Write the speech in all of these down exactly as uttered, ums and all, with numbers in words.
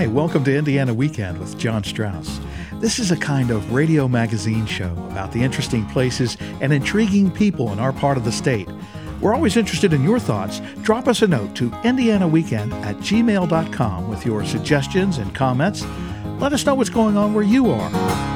Hi, welcome to Indiana Weekend with John Strauss. This is a kind of radio magazine show about the interesting places and intriguing people in our part of the state. We're always interested in your thoughts. Drop us a note to indiana weekend at gmail dot com with your suggestions and comments. Let us know what's going on where you are.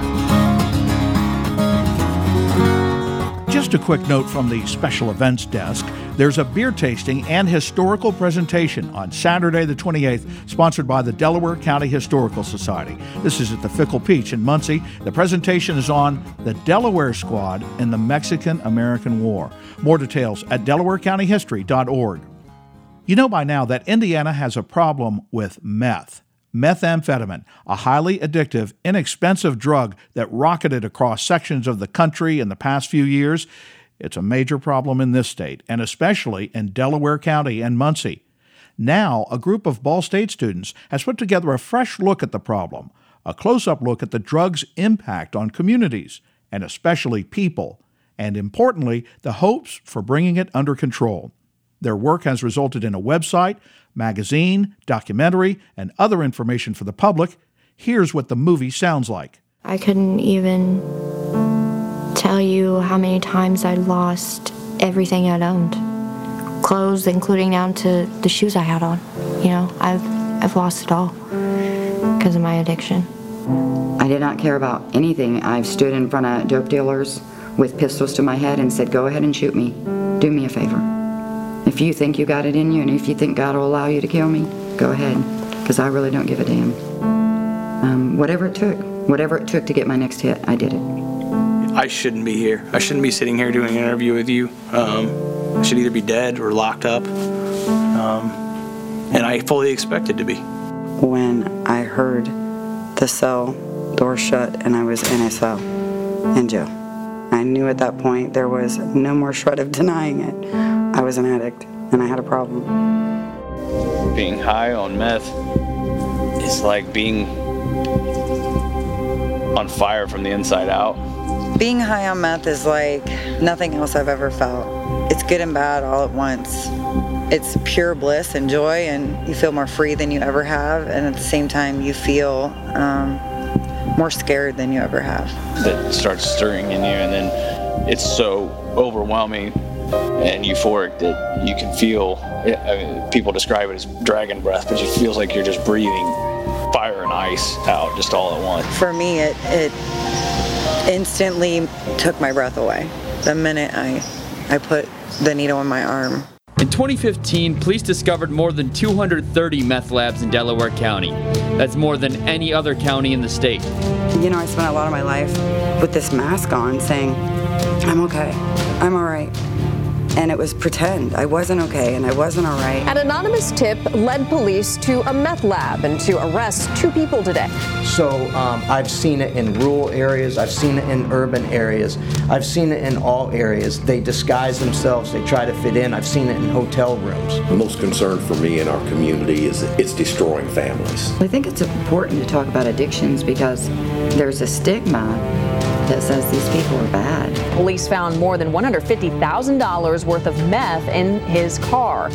Just a quick note from the special events desk. There's a beer tasting and historical presentation on Saturday the twenty-eighth, sponsored by the Delaware County Historical Society. This is at the Fickle Peach in Muncie. The presentation is on the Delaware Squad in the Mexican-American War. More details at delaware county history dot org. You know by now that Indiana has a problem with meth. Methamphetamine, a highly addictive, inexpensive drug that rocketed across sections of the country in the past few years. It's a major problem in this state, and especially in Delaware County and Muncie. Now, a group of Ball State students has put together a fresh look at the problem, a close-up look at the drug's impact on communities, and especially people, and importantly, the hopes for bringing it under control. Their work has resulted in a website, magazine, documentary, and other information for the public. Here's what the movie sounds like. I couldn't even tell you how many times I lost everything I'd owned. Clothes, including down to the shoes I had on. You know, I've I've lost it all because of my addiction. I did not care about anything. I've stood in front of dope dealers with pistols to my head and said, go ahead and shoot me. Do me a favor. If you think you got it in you and if you think God will allow you to kill me, go ahead, because I really don't give a damn. Um, whatever it took, whatever it took to get my next hit, I did it. I shouldn't be here. I shouldn't be sitting here doing an interview with you. Um, I should either be dead or locked up, um, and I fully expected to be. When I heard the cell door shut and I was in a cell in jail, I knew at that point there was no more shred of denying it. I was an addict, and I had a problem. Being high on meth is like being on fire from the inside out. Being high on meth is like nothing else I've ever felt. It's good and bad all at once. It's pure bliss and joy, and you feel more free than you ever have, and at the same time you feel um, more scared than you ever have. That starts stirring in you, and then it's so overwhelming and euphoric that you can feel, I mean, people describe it as dragon breath, but it feels like you're just breathing fire and ice out just all at once. For me, it, it instantly took my breath away the minute I, I put the needle in my arm. In twenty fifteen, police discovered more than two hundred thirty meth labs in Delaware County. That's more than any other county in the state. You know, I spent a lot of my life with this mask on saying, I'm okay, I'm all right. And it was pretend. I wasn't okay and I wasn't all right. An anonymous tip led police to a meth lab and to arrest two people today. So um, I've seen it in rural areas, I've seen it in urban areas, I've seen it in all areas. They disguise themselves, they try to fit in. I've seen it in hotel rooms. The most concern for me in our community is it's destroying families. I think it's important to talk about addictions because there's a stigma that says these people are bad. Police found more than one hundred fifty thousand dollars worth of meth in his car.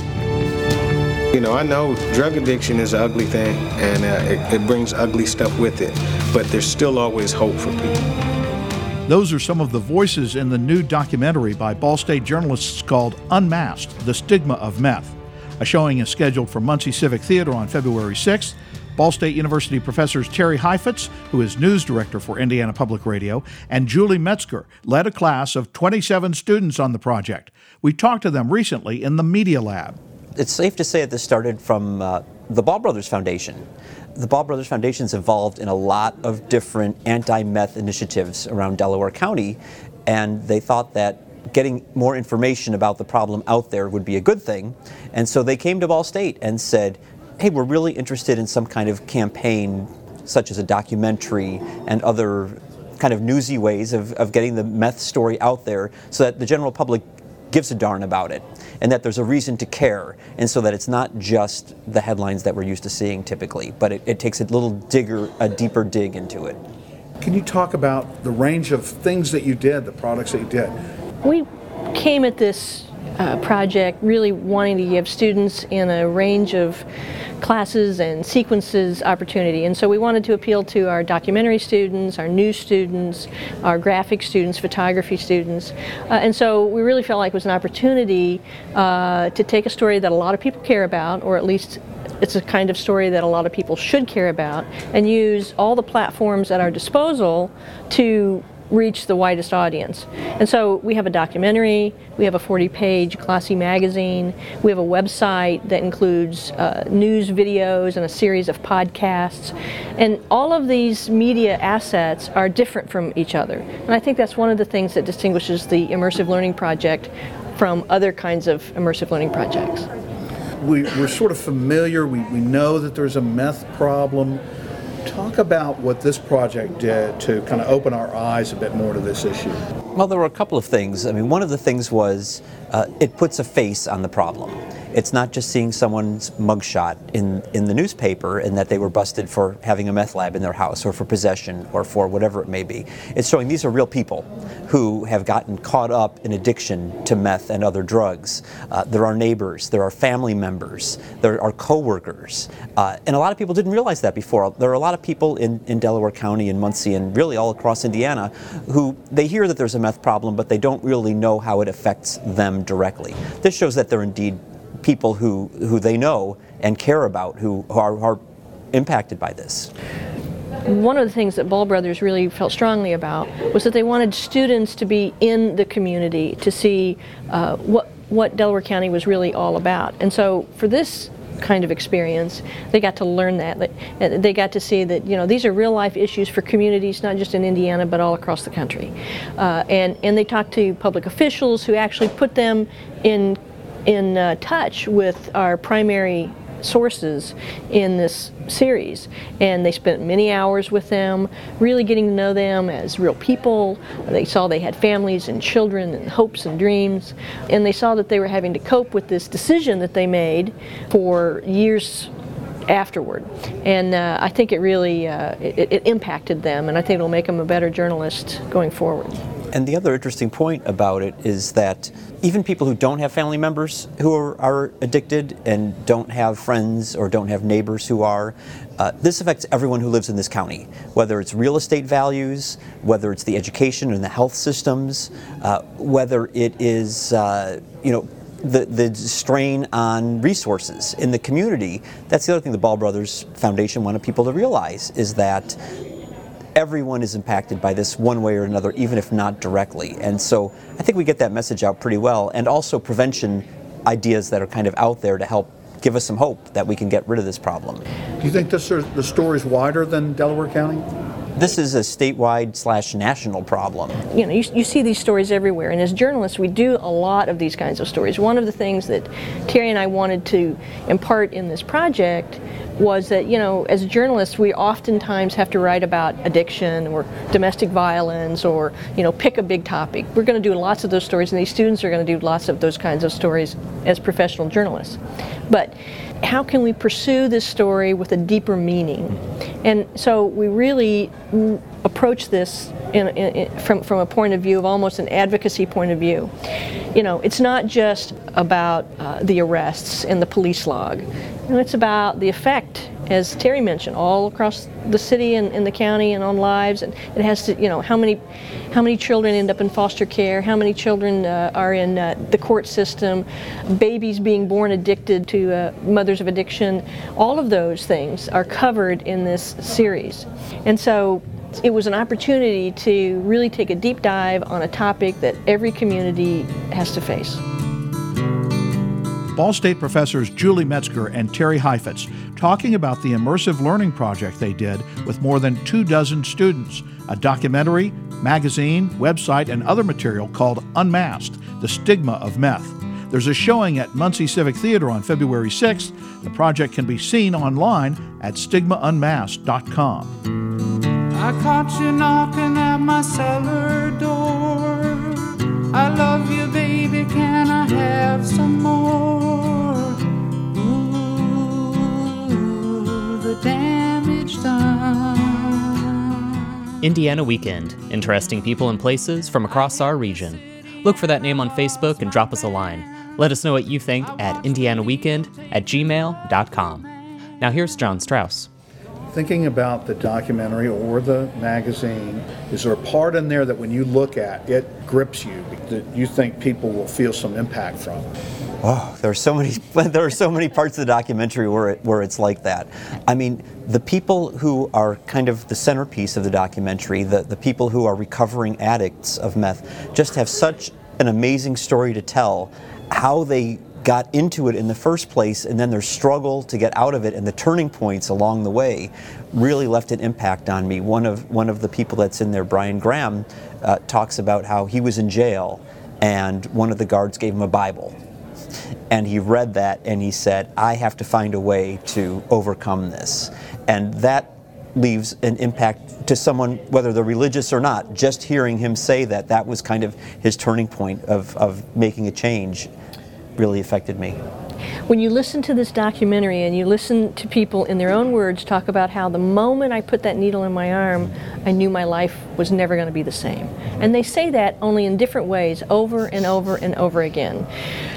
You know, I know drug addiction is an ugly thing, and uh, it, it brings ugly stuff with it, but there's still always hope for people. Those are some of the voices in the new documentary by Ball State journalists called Unmasked, The Stigma of Meth. A showing is scheduled for Muncie Civic Theater on February sixth. Ball State University professors Terry Heifetz, who is news director for Indiana Public Radio, and Julie Metzger led a class of twenty-seven students on the project. We talked to them recently in the Media Lab. It's safe to say that this started from uh, the Ball Brothers Foundation. The Ball Brothers Foundation is involved in a lot of different anti-meth initiatives around Delaware County, and they thought that getting more information about the problem out there would be a good thing. And so they came to Ball State and said, hey, we're really interested in some kind of campaign, such as a documentary and other kind of newsy ways of, of getting the meth story out there so that the general public gives a darn about it and that there's a reason to care, and so that it's not just the headlines that we're used to seeing typically, but it, it takes a little digger, a deeper dig into it. Can you talk about the range of things that you did, the products that you did? We came at this uh, project, really wanting to give students in a range of classes and sequences opportunity. And so we wanted to appeal to our documentary students, our news students, our graphic students, photography students. Uh, and so we really felt like it was an opportunity uh, to take a story that a lot of people care about, or at least it's a kind of story that a lot of people should care about, and use all the platforms at our disposal to reach the widest audience. And so we have a documentary, we have a forty page glossy magazine, we have a website that includes uh, news videos and a series of podcasts. And all of these media assets are different from each other. And I think that's one of the things that distinguishes the Immersive Learning Project from other kinds of immersive learning projects. We, we're sort of familiar, we, we know that there's a meth problem. Talk about what this project did to kind of open our eyes a bit more to this issue. Well, there were a couple of things. I mean, one of the things was uh, it puts a face on the problem. It's not just seeing someone's mugshot in, in the newspaper and that they were busted for having a meth lab in their house or for possession or for whatever it may be. It's showing these are real people who have gotten caught up in addiction to meth and other drugs. Uh, there are neighbors, there are family members, there are coworkers. Uh, and a lot of people didn't realize that before. There are a lot of people in, in Delaware County and Muncie and really all across Indiana who they hear that there's a meth problem, but they don't really know how it affects them directly. This shows that they're indeed people who, who they know and care about who are, are impacted by this. One of the things that Ball Brothers really felt strongly about was that they wanted students to be in the community to see uh, what, what Delaware County was really all about. And so for this kind of experience, they got to learn that. They got to see that, you know, these are real life issues for communities, not just in Indiana, but all across the country. Uh, and, and they talked to public officials who actually put them in in uh, touch with our primary sources in this series, and they spent many hours with them, really getting to know them as real people. They saw they had families and children and hopes and dreams, and they saw that they were having to cope with this decision that they made for years afterward. And uh, I think it really uh, it, it impacted them, and I think it'll make them a better journalist going forward. And the other interesting point about it is that even people who don't have family members who are, are addicted and don't have friends or don't have neighbors who are, uh, this affects everyone who lives in this county, whether it's real estate values, whether it's the education and the health systems, uh, whether it is, uh, you know, the, the strain on resources in the community. That's the other thing the Ball Brothers Foundation wanted people to realize, is that everyone is impacted by this one way or another, even if not directly. And so I think we get that message out pretty well, and also prevention ideas that are kind of out there to help give us some hope that we can get rid of this problem. Do you think this is, the story is wider than Delaware County? This is a statewide slash national problem. You know, you, you see these stories everywhere, and as journalists we do a lot of these kinds of stories. One of the things that Terry and I wanted to impart in this project was that, you know, as journalists we oftentimes have to write about addiction or domestic violence or, you know, pick a big topic. We're going to do lots of those stories, and these students are going to do lots of those kinds of stories as professional journalists. But how can we pursue this story with a deeper meaning? And so we really approach this in, in, in, from, from a point of view of almost an advocacy point of view. You know, it's not just about uh, the arrests and the police log. You know, it's about the effect, as Terry mentioned, all across the city and in the county and on lives. And it has to, you know, how many, how many children end up in foster care, how many children uh, are in uh, the court system, babies being born addicted to uh, mothers of addiction. All of those things are covered in this series. And so it was an opportunity to really take a deep dive on a topic that every community has to face. Ball State professors Julie Metzger and Terry Heifetz talking about the immersive learning project they did with more than two dozen students, a documentary, magazine, website, and other material called Unmasked, The Stigma of Meth. There's a showing at Muncie Civic Theater on February sixth. The project can be seen online at stigma unmasked dot com. I caught you knocking at my cellar door. I love you, baby, can I have some more? Ooh, the damage done. Indiana Weekend. Interesting people and places from across our region. Look for that name on Facebook and drop us a line. Let us know what you think at indianaweekend at gmail dot com. Now here's John Strauss. Thinking about the documentary or the magazine, is there a part in there that when you look at it grips you, that you think people will feel some impact from? Oh, there are so many. There are so many parts of the documentary where it, where it's like that. I mean, the people who are kind of the centerpiece of the documentary, the the people who are recovering addicts of meth, just have such an amazing story to tell. How they got into it in the first place, and then their struggle to get out of it, and the turning points along the way, really left an impact on me. One of one of the people that's in there, Brian Graham, uh, talks about how he was in jail, and one of the guards gave him a Bible. And he read that and he said, I have to find a way to overcome this. And that leaves an impact to someone, whether they're religious or not. Just hearing him say that, that was kind of his turning point of, of making a change, really affected me. When you listen to this documentary and you listen to people in their own words talk about how the moment I put that needle in my arm, I knew my life was never going to be the same. And they say that only in different ways over and over and over again.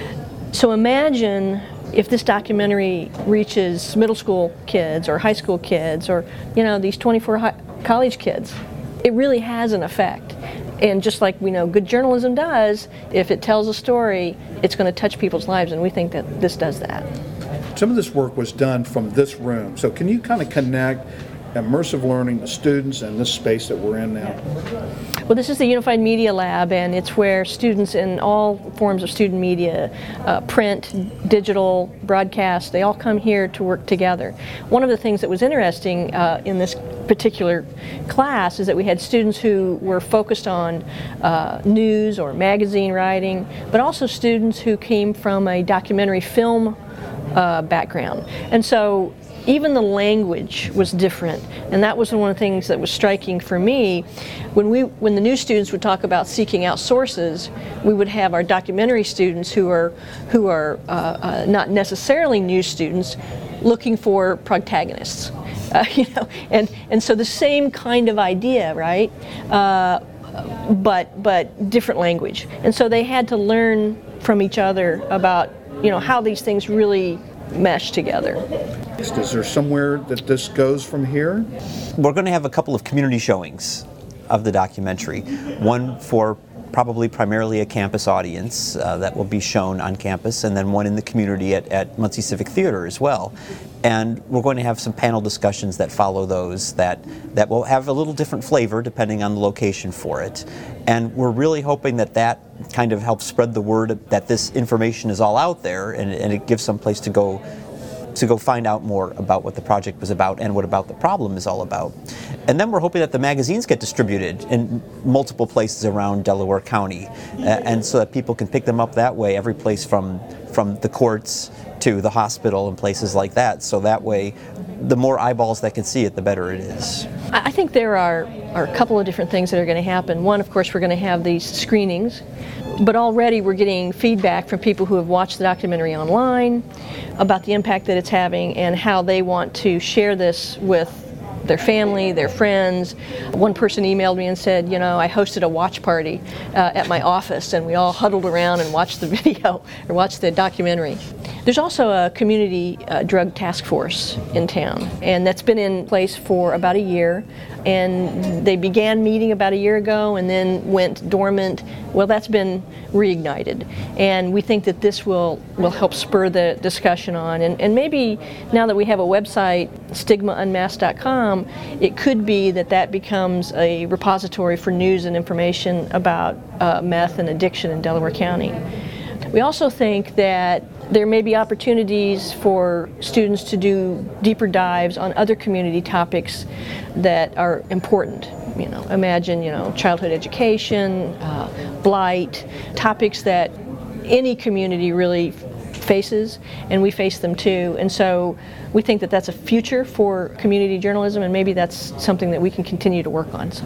So imagine if this documentary reaches middle school kids or high school kids or, you know, these twenty-four high, college kids. It really has an effect. And just like we know good journalism does, if it tells a story, it's going to touch people's lives, and we think that this does that. Some of this work was done from this room. So can you kind of connect immersive learning, the students, and this space that we're in now? Well, this is the Unified Media Lab, and it's where students in all forms of student media, uh, print, digital, broadcast, they all come here to work together. One of the things that was interesting uh, in this particular class is that we had students who were focused on uh, news or magazine writing, but also students who came from a documentary film uh, background. And so even the language was different, and that was one of the things that was striking for me. When we, when the new students would talk about seeking out sources, we would have our documentary students who are, who are uh, uh, not necessarily new students, looking for protagonists, uh, you know, and and so the same kind of idea, right? Uh, but but different language, and so they had to learn from each other about, you know, how these things really mesh together. Is there somewhere that this goes from here? We're going to have a couple of community showings of the documentary. One for probably primarily a campus audience uh, that will be shown on campus, and then one in the community at, at Muncie Civic Theater as well. And we're going to have some panel discussions that follow those that, that will have a little different flavor depending on the location for it. And we're really hoping that that kind of helps spread the word that this information is all out there, and, and it gives some place to go to go find out more about what the project was about and what about the problem is all about. And then we're hoping that the magazines get distributed in multiple places around Delaware County, uh, and so that people can pick them up that way, every place from from the courts to the hospital and places like that. So that way, the more eyeballs that can see it, the better it is. I think there are, are a couple of different things that are going to happen. One, of course, we're going to have these screenings, but already we're getting feedback from people who have watched the documentary online about the impact that it's having and how they want to share this with their family, their friends. One person emailed me and said, you know, I hosted a watch party uh, at my office, and we all huddled around and watched the video or watched the documentary. There's also a community uh, drug task force in town, and that's been in place for about a year. And they began meeting about a year ago and then went dormant. Well, that's been reignited, and we think that this will, will help spur the discussion on. And, and maybe now that we have a website, stigma unmasked dot com, it could be that that becomes a repository for news and information about uh, meth and addiction in Delaware County. We also think that there may be opportunities for students to do deeper dives on other community topics that are important. You know, imagine, you know, childhood education, uh, blight, topics that any community really faces, and we face them too. And so we think that that's a future for community journalism, and maybe that's something that we can continue to work on. So.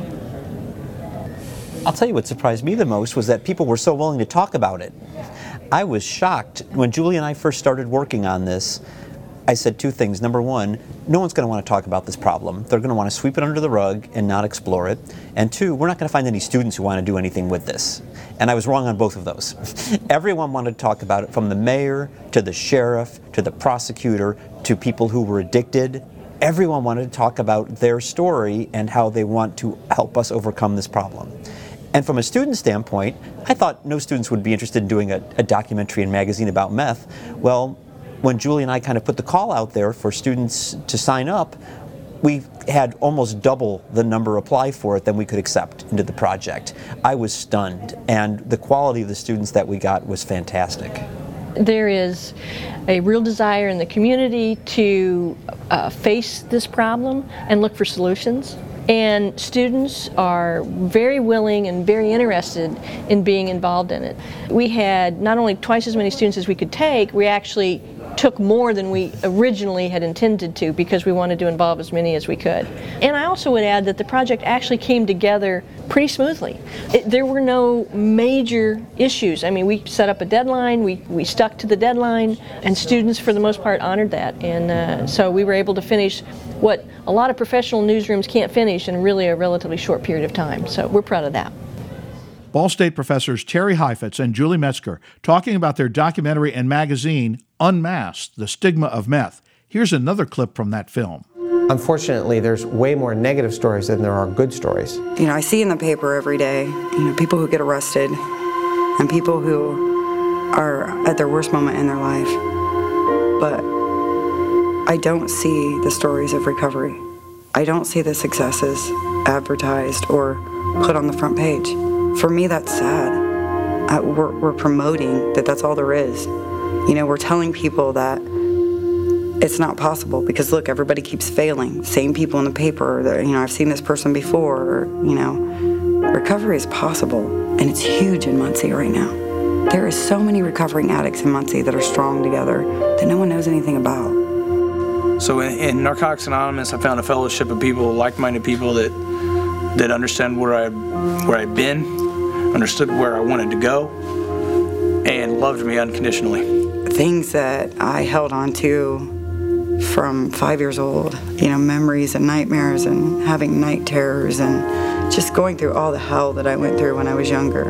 I'll tell you what surprised me the most was that people were so willing to talk about it. I was shocked when Julie and I first started working on this. I said two things. Number one, no one's going to want to talk about this problem. They're going to want to sweep it under the rug and not explore it. And two, we're not going to find any students who want to do anything with this. And I was wrong on both of those. Everyone wanted to talk about it, from the mayor to the sheriff to the prosecutor to people who were addicted. Everyone wanted to talk about their story and how they want to help us overcome this problem. And from a student standpoint, I thought no students would be interested in doing a, a documentary and magazine about meth. Well, when Julie and I kind of put the call out there for students to sign up, we had almost double the number apply for it than we could accept into the project. I was stunned, and the quality of the students that we got was fantastic. There is a real desire in the community to uh, face this problem and look for solutions. And students are very willing and very interested in being involved in it. We had not only twice as many students as we could take, we actually took more than we originally had intended to, because we wanted to involve as many as we could. And I also would add that the project actually came together pretty smoothly. It, there were no major issues. I mean, we set up a deadline, we, we stuck to the deadline, and students for the most part honored that. And uh, so we were able to finish what a lot of professional newsrooms can't finish in really a relatively short period of time. So we're proud of that. Ball State professors Terry Heifetz and Julie Metzger talking about their documentary and magazine, Unmasked, The Stigma of Meth. Here's another clip from that film. Unfortunately, there's way more negative stories than there are good stories. You know, I see in the paper every day, you know, people who get arrested and people who are at their worst moment in their life. But I don't see the stories of recovery. I don't see the successes advertised or put on the front page. For me, that's sad. Uh, we're, we're promoting that that's all there is. You know, we're telling people that it's not possible because, look, everybody keeps failing. Same people in the paper, that, you know, I've seen this person before, or, you know. Recovery is possible, and it's huge in Muncie right now. There is so many recovering addicts in Muncie that are strong together that no one knows anything about. So in, in Narcotics Anonymous, I found a fellowship of people, like-minded people that that understand where I where I've been, understood where I wanted to go, and loved me unconditionally. Things that I held on to from five years old, you know, memories and nightmares and having night terrors and just going through all the hell that I went through when I was younger.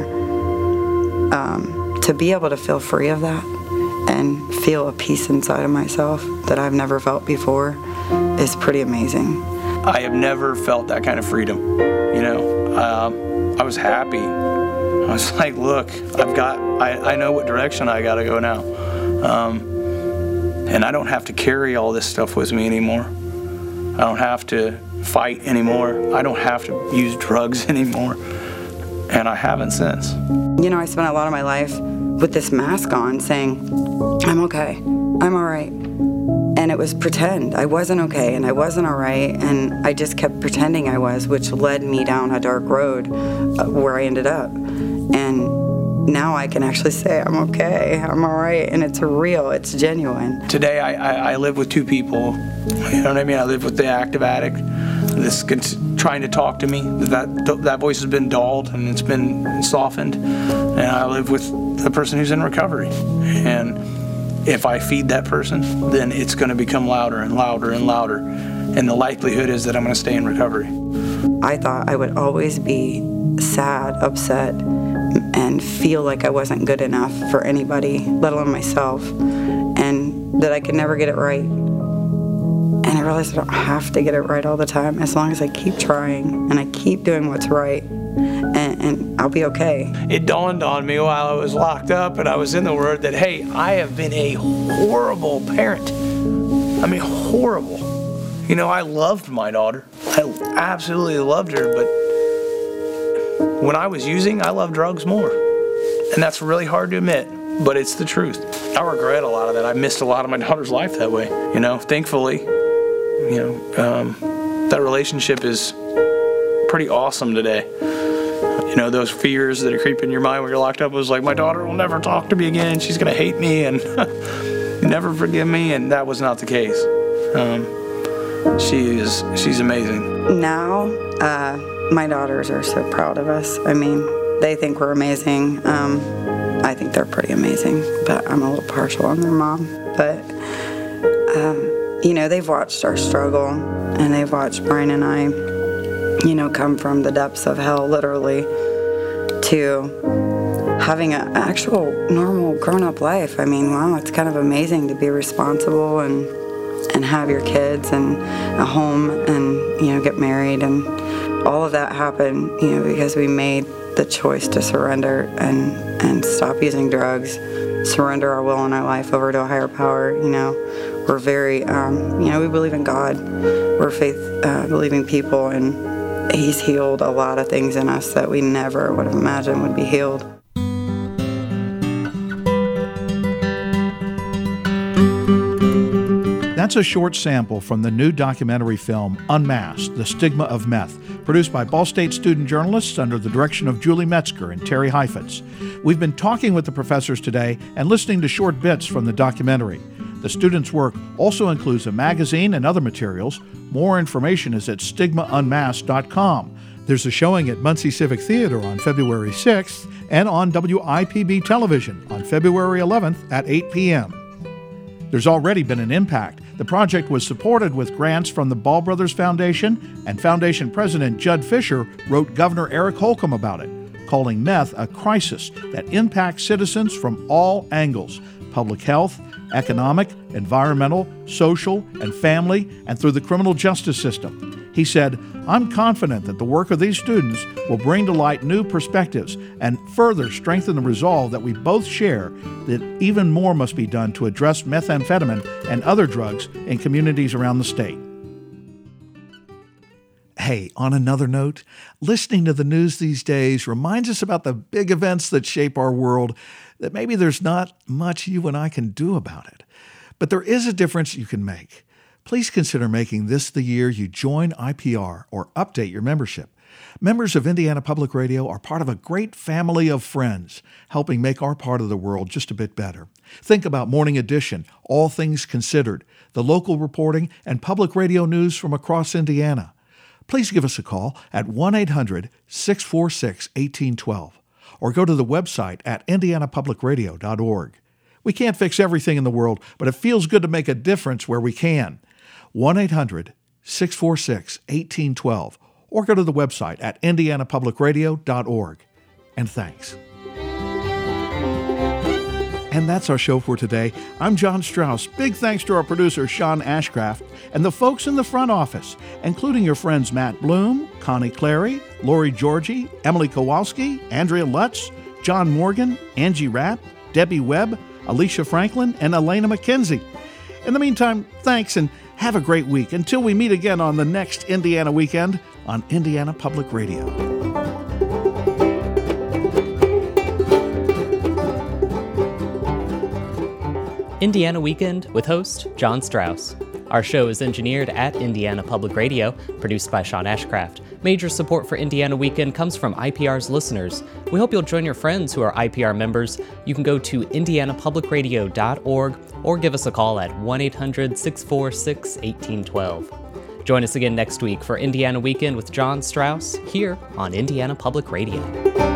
Um, to be able to feel free of that and feel a peace inside of myself that I've never felt before is pretty amazing. I have never felt that kind of freedom, you know. Um, I was happy. I was like, look, I've got, I, I know what direction I gotta go now. Um, and I don't have to carry all this stuff with me anymore. I don't have to fight anymore. I don't have to use drugs anymore. And I haven't since. You know, I spent a lot of my life with this mask on saying, I'm okay, I'm all right. And it was pretend. I wasn't okay and I wasn't all right, and I just kept pretending I was, which led me down a dark road uh, where I ended up. And now I can actually say I'm okay, I'm all right, and it's real, it's genuine. Today I, I, I live with two people, you know what I mean? I live with the active addict that's trying to talk to me. That, that voice has been dulled and it's been softened. And I live with the person who's in recovery. And if I feed that person, then it's going to become louder and louder and louder. And the likelihood is that I'm going to stay in recovery. I thought I would always be sad, upset, and feel like I wasn't good enough for anybody, let alone myself, and that I could never get it right. And I realized I don't have to get it right all the time, as long as I keep trying and I keep doing what's right, and, and I'll be okay. It dawned on me while I was locked up and I was in the Word that, hey, I have been a horrible parent. I mean, horrible. You know, I loved my daughter. I absolutely loved her, but when I was using, I loved drugs more. And that's really hard to admit, but it's the truth. I regret a lot of that. I missed a lot of my daughter's life that way. You know, thankfully, you know, um, that relationship is pretty awesome today. You know, those fears that are creeping in your mind when you're locked up was like, my daughter will never talk to me again. She's going to hate me and never forgive me. And that was not the case. Um, she is, she's amazing. Now, uh, my daughters are so proud of us. I mean, they think we're amazing. Um, I think they're pretty amazing, but I'm a little partial on their mom. But um, you know, they've watched our struggle, and they've watched Brian and I, you know, come from the depths of hell, literally, to having an actual normal grown-up life. I mean, wow, it's kind of amazing to be responsible and and have your kids and a home and, you know, get married, and all of that happened, you know, because we made the choice to surrender and, and stop using drugs, surrender our will and our life over to a higher power. You know, we're very, um, you know, we believe in God. We're faith-believing uh, people, and He's healed a lot of things in us that we never would have imagined would be healed. That's a short sample from the new documentary film Unmasked, The Stigma of Meth, produced by Ball State student journalists under the direction of Julie Metzger and Terry Heifetz. We've been talking with the professors today and listening to short bits from the documentary. The students' work also includes a magazine and other materials. More information is at stigma unmasked dot com. There's a showing at Muncie Civic Theater on February sixth and on W I P B television on February eleventh at eight p.m. There's already been an impact. The project was supported with grants from the Ball Brothers Foundation, and Foundation President Judd Fisher wrote Governor Eric Holcomb about it, calling meth a crisis that impacts citizens from all angles: public health, economic, environmental, social, and family, and through the criminal justice system. He said, "I'm confident that the work of these students will bring to light new perspectives and further strengthen the resolve that we both share that even more must be done to address methamphetamine and other drugs in communities around the state." Hey, on another note, listening to the news these days reminds us about the big events that shape our world, that maybe there's not much you and I can do about it. But there is a difference you can make. Please consider making this the year you join I P R or update your membership. Members of Indiana Public Radio are part of a great family of friends, helping make our part of the world just a bit better. Think about Morning Edition, All Things Considered, the local reporting, and public radio news from across Indiana. Please give us a call at one eight hundred six four six one eight one two or go to the website at indiana public radio dot org. We can't fix everything in the world, but it feels good to make a difference where we can. one eight hundred six four six one eight one two or go to the website at indiana public radio dot org. And thanks. And that's our show for today. I'm John Strauss. Big thanks to our producer, Sean Ashcraft, and the folks in the front office, including your friends Matt Bloom, Connie Clary, Lori Georgie, Emily Kowalski, Andrea Lutz, John Morgan, Angie Rapp, Debbie Webb, Alicia Franklin, and Elena McKenzie. In the meantime, thanks and have a great week until we meet again on the next Indiana Weekend on Indiana Public Radio. Indiana Weekend with host John Strauss. Our show is engineered at Indiana Public Radio, produced by Sean Ashcraft. Major support for Indiana Weekend comes from I P R's listeners. We hope you'll join your friends who are I P R members. You can go to indiana public radio dot org or give us a call at one eight hundred six four six one eight one two. Join us again next week for Indiana Weekend with John Strauss here on Indiana Public Radio.